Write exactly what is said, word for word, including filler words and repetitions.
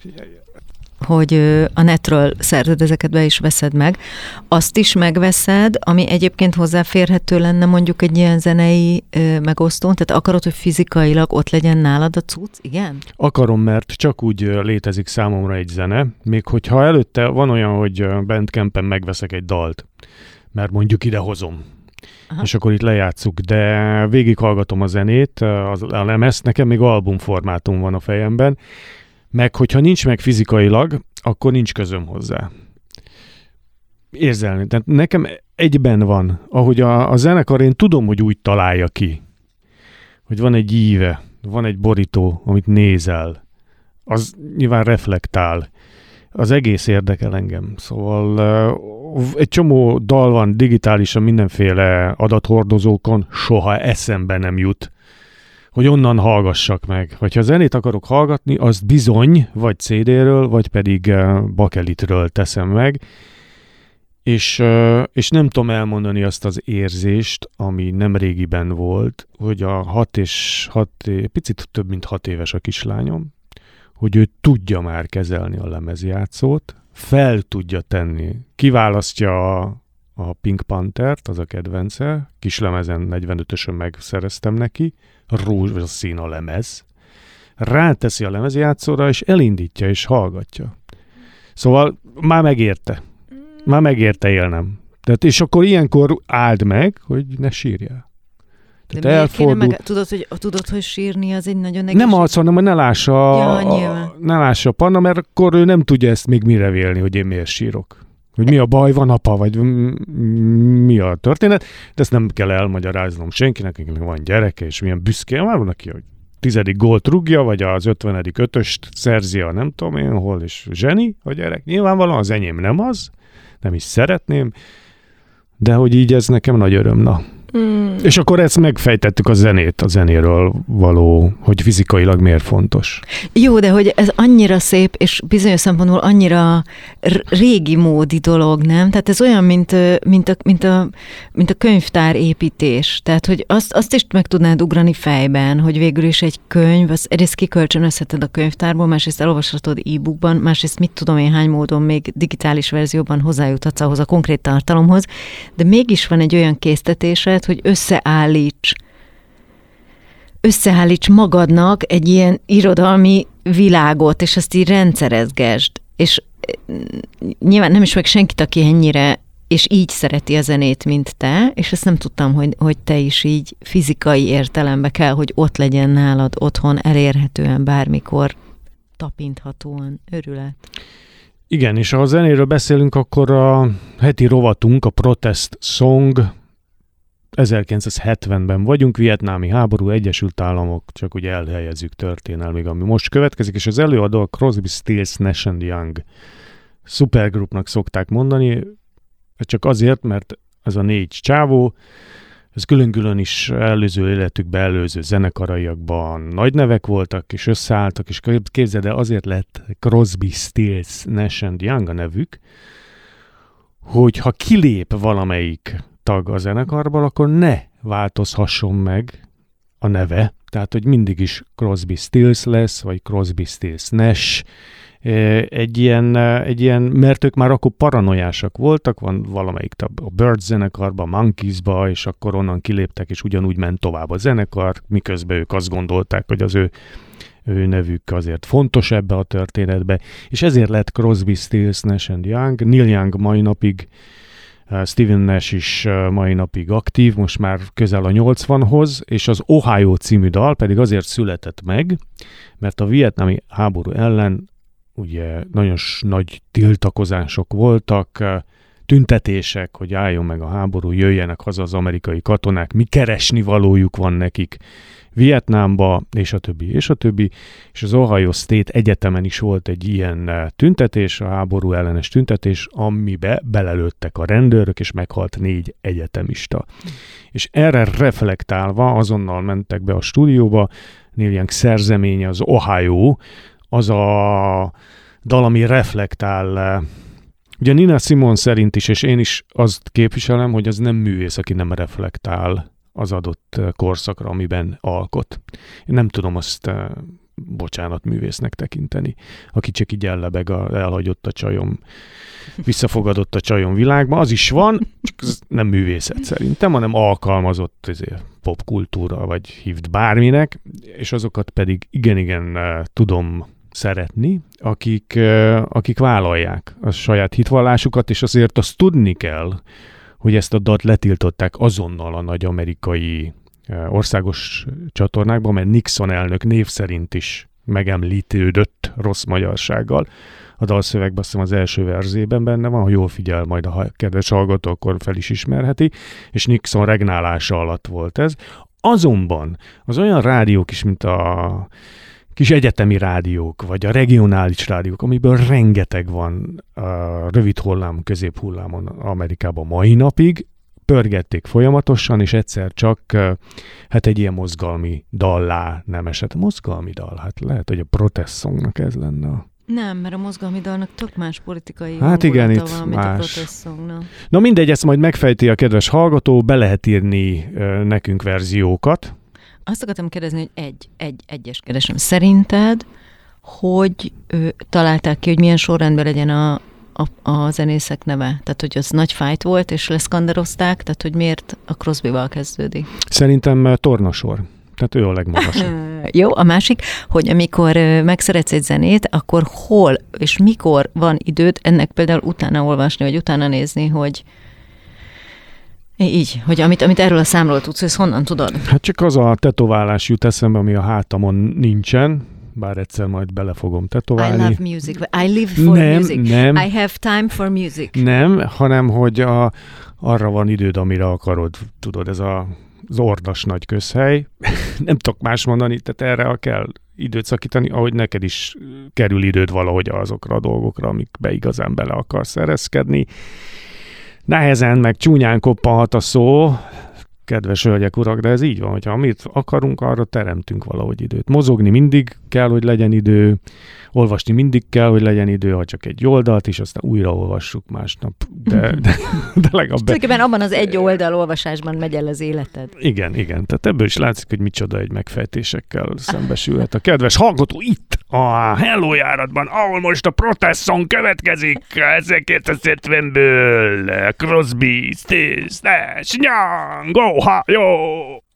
hogy a netről szerzed ezeket be is veszed meg, azt is megveszed, ami egyébként hozzáférhető lenne mondjuk egy ilyen zenei ö, megosztón, tehát akarod, hogy fizikailag ott legyen nálad a cucc, igen? Akarom, mert csak úgy létezik számomra egy zene, még hogyha előtte van olyan, hogy Bandcampen megveszek egy dalt, mert mondjuk ide hozom, aha, és akkor itt lejátszuk, de végighallgatom a zenét, a lemezt, nekem még albumformátum van a fejemben, meg hogyha nincs meg fizikailag, akkor nincs közöm hozzá. Érzelni. Tehát nekem egyben van, ahogy a, a zenekar, én tudom, hogy úgy találja ki, hogy van egy íve, van egy borító, amit nézel, az nyilván reflektál. Az egész érdekel engem. Szóval egy csomó dal van digitálisan mindenféle adathordozókon, soha eszembe nem jut, hogy onnan hallgassak meg. Hogyha zenét akarok hallgatni, azt bizony, vagy cé dé-ről, vagy pedig bakelitről teszem meg, és, és nem tudom elmondani azt az érzést, ami nem régiben volt, hogy a hat és hat, picit több mint hat éves a kislányom, hogy ő tudja már kezelni a lemezjátszót, fel tudja tenni, kiválasztja a, a Pink Panthert, az a kedvence, kislemezen negyvenötösön megszereztem neki, rózs, vagy a szín a lemez, ráteszi a lemezjátszóra, és elindítja, és hallgatja. Szóval már megérte. Már megérte élnem. Tehát, és akkor ilyenkor áld meg, hogy ne sírjál. De elfordul... meg... tudod, hogy, tudod, hogy sírni az egy nagyon egészség... Nem az, hanem hogy ne lássa, ja, a, ne lássa a panna, mert akkor ő nem tudja ezt még mire vélni, hogy én miért sírok. Hogy mi a baj van, apa, vagy mi a történet, de ezt nem kell elmagyaráznom senkinek, akinek van gyereke, és milyen büszke, már van, aki hogy tizedik gólt rúgja, vagy az ötvenedik ötöst szerzi a nem tudom én hol, és zseni a gyerek. Nyilvánvalóan az enyém nem az, nem is szeretném, de hogy így ez nekem nagy öröm, na. Mm. És akkor ezt megfejtettük a zenét, a zenéről való, hogy fizikailag miért fontos. Jó, de hogy ez annyira szép, és bizonyos szempontból annyira r- régi módi dolog, nem? Tehát ez olyan, mint, mint, a, mint, a, mint a könyvtár építés. Tehát, hogy azt, azt is meg tudnád ugrani fejben, hogy végül is egy könyv, az egyrészt kikölcsönözheted a könyvtárból, másrészt elolvashatod e-bookban, másrészt mit tudom én hány módon még digitális verzióban hozzájuthatsz ahhoz a konkrét tartalomhoz, de mégis van egy olyan késztetésed, hogy összeállíts, összeállíts magadnak egy ilyen irodalmi világot, és ezt így rendszerezgesd. És nyilván nem is meg senkit, aki ennyire, és így szereti a zenét, mint te, és ezt nem tudtam, hogy, hogy te is így fizikai értelemben kell, hogy ott legyen nálad otthon, elérhetően, bármikor, tapinthatóan. Örület. Igen, és ha a zenéről beszélünk, akkor a heti rovatunk, a Protest Song, ezerkilencszázhetvenben vagyunk, vietnámi háború, Egyesült Államok, csak úgy elhelyezzük történelmig, ami most következik, és az előadó a Crosby, Stills, Nash and Young szupergrupnak szokták mondani, csak azért, mert ez a négy csávó, ez külön-külön is előző életükben, előző zenekaraiakban nagy nevek voltak, és összeálltak, és képzeld el, azért lett Crosby, Stills, Nash and Young a nevük, hogy ha kilép valamelyik tag a zenekarból, akkor ne változhasson meg a neve. Tehát, hogy mindig is Crosby, Stills lesz, vagy Crosby, Stills, Nash. Egy ilyen, egy ilyen, mert ők már akkor paranoiásak voltak, van valamelyik a Birds zenekarba, Monkeysba, és akkor onnan kiléptek, és ugyanúgy ment tovább a zenekar, miközben ők azt gondolták, hogy az ő, ő nevük azért fontos ebbe a történetbe, és ezért lett Crosby, Stills, Nash and Young. Neil Young mai napig, Steven Nash is mai napig aktív, most már közel a nyolcvanhoz, és az Ohio című dal pedig azért született meg, mert a vietnámi háború ellen ugye nagyon nagy tiltakozások voltak, tüntetések, hogy álljon meg a háború, jöjjenek haza az amerikai katonák, mi keresni valójuk van nekik Vietnámba, és a többi, és a többi, és az Ohio State Egyetemen is volt egy ilyen tüntetés, a háború ellenes tüntetés, amibe belelőttek a rendőrök, és meghalt négy egyetemista. Mm. És erre reflektálva azonnal mentek be a stúdióba, Neil Young szerzeménye, az Ohio, az a dal, ami reflektál. Ugye Nina Simone szerint is, és én is azt képviselem, hogy az nem művész, aki nem reflektál az adott korszakra, amiben alkot. Én nem tudom azt bocsánat, művésznek tekinteni, aki csak így ellebeg, a, elhagyott a csajom, visszafogadott a csajom világba, az is van, csak ez nem művészet szerintem, hanem alkalmazott ezért popkultúra, vagy hívd bárminek, és azokat pedig igen-igen tudom szeretni, akik, akik vállalják a saját hitvallásukat, és azért azt tudni kell, hogy ezt a dalt letiltották azonnal a nagy amerikai országos csatornákban, mert Nixon elnök név szerint is megemlítődött rossz magyarsággal. A dalszövegben azt hiszem az első verzében benne van, ha jól figyel majd a kedves hallgató, akkor fel is ismerheti, és Nixon regnálása alatt volt ez. Azonban az olyan rádiók is, mint a kis egyetemi rádiók, vagy a regionális rádiók, amiből rengeteg van a rövid hullám, középhullámon Amerikában mai napig, pörgették folyamatosan, és egyszer csak hát egy ilyen mozgalmi dallá nem esett. Mozgalmi dal, hát lehet, hogy a protest songnak ez lenne a... Nem, mert a mozgalmi dalnak tök más politikai hát igen, itt van, mint a protest songnak. Na mindegy, ezt majd megfejti a kedves hallgató, be lehet írni uh, nekünk verziókat. Azt akartam kérdezni, hogy egy, egy, egyes keresem. Szerinted, hogy ő, találták ki, hogy milyen sorrendben legyen a, a, a zenészek neve? Tehát, hogy az nagy fight volt, és leszkanderozták, tehát, hogy miért a Crosbyval kezdődik? Szerintem tornasor. Tehát ő a legmagasabb. Jó, a másik, hogy amikor megszeretsz egy zenét, akkor hol és mikor van időd ennek például utána olvasni, vagy utána nézni, hogy így, hogy amit, amit erről a számról tudsz, ezt honnan tudod? Hát csak az a tetoválás jut eszembe, ami a hátamon nincsen, bár egyszer majd bele fogom tetoválni. I love music. I live for nem, music. Nem, I have time for music. Nem, hanem hogy a, arra van időd, amire akarod. Tudod, ez a, az ordas nagy közhely. Nem tudok más mondani, tehát erre kell időt szakítani, ahogy neked is kerül időd valahogy azokra a dolgokra, amikbe igazán bele akarsz ereszkedni. Nehezen, meg csúnyán koppanhat a szó, kedves hölgyek, urak, de ez így van, hogyha amit akarunk, arra teremtünk valahogy időt. Mozogni mindig kell, hogy legyen idő, olvasni mindig kell, hogy legyen idő, ha csak egy oldalt, és aztán újra olvassuk másnap. De, de, de legalább... Tulajdonképpen abban az egy oldal olvasásban megy el az életed. Igen, igen. Tehát ebből is látszik, hogy micsoda egy megfejtésekkel szembesülhet a kedves hallgató itt a Hello járatban, ahol most a protest song következik ezerkilencszázhetvenből. Crosby, Stills, Nash Young, Ohio!